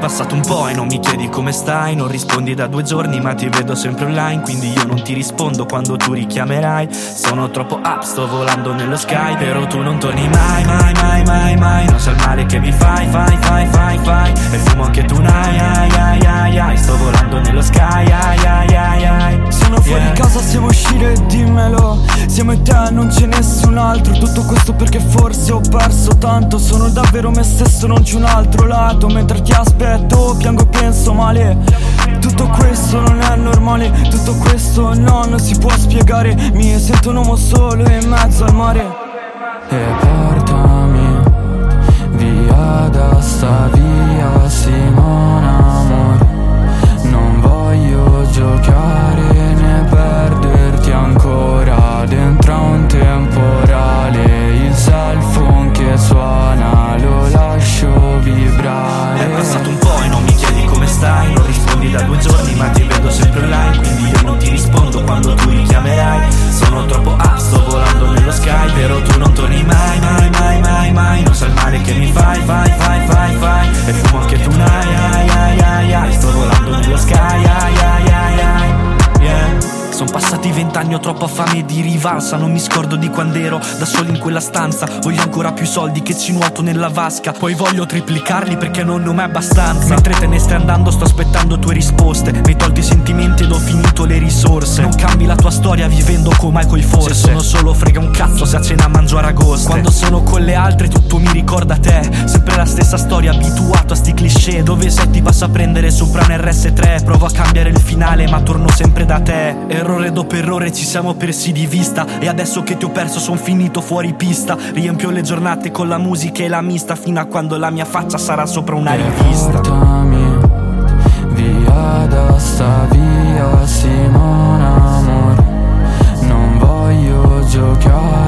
passato un po' e non mi chiedi come stai. Non rispondi da 2 giorni ma ti vedo sempre online, quindi io non ti rispondo quando tu richiamerai. Sono troppo up, sto volando nello sky, però tu non torni mai, mai, mai, mai, mai. Non sai il male che mi fai, fai, fai, fai, fai. E fumo anche tu, ai, ai, ai, ai, ai. Sto volando nello sky, ai, ai, ai, ai. Sono fuori casa, se vuoi uscire dimmelo. Siamo e te, non c'è nessun altro. Tutto questo perché forse ho perso tanto. Sono davvero me stesso, non c'è un altro lato. Mentre ti aspetto, piango e penso male. Tutto questo non è normale. Tutto questo non si può spiegare. Mi sento un uomo solo in mezzo al mare. E portami via da sta via, Simon amore. Non voglio giocare né perderti ancora dentro a un temporale. Il cell phone che suona lo lascio vibrare. È passato un po' e non mi chiedi come stai. Non rispondi da 2 giorni ma ti vedo sempre online, quindi io non ti rispondo quando tu richiamerai. Sono troppo up, sto volando nello sky, però tu non torni mai, mai, mai, mai, mai. Non sai il male che mi fai, fai, fai, fai, fai. E fumo anche tu, ai, ai, ai, ai, ai. Sto volando nello sky, ai, ai, ai, ai. Yeah. Sono passati 20 anni, ho troppa fame di rivalsa. Non mi scordo di quando ero da solo in quella stanza. Voglio ancora più soldi che ci nuoto nella vasca. Poi voglio triplicarli perché non ne ho mai abbastanza. Mentre te ne stai andando sto aspettando tue risposte. Mi hai tolto i sentimenti ed ho finito le risorse. Non cambi la tua storia vivendo con Michael forse. Se sono solo frega un cazzo se a cena mangio aragoste. Quando sono con le altre tutto mi ricorda te. Sempre la stessa storia, abituato a sti cliché. Dove sei ti basta prendere sopra un RS3. Provo a cambiare il finale ma torno sempre da te. Errore dopo errore ci siamo persi di vista. E adesso che ti ho perso son finito fuori pista. Riempio le giornate con la musica e la mista, fino a quando la mia faccia sarà sopra una rivista. Portami via da sta via, Simon amore. Non voglio giocare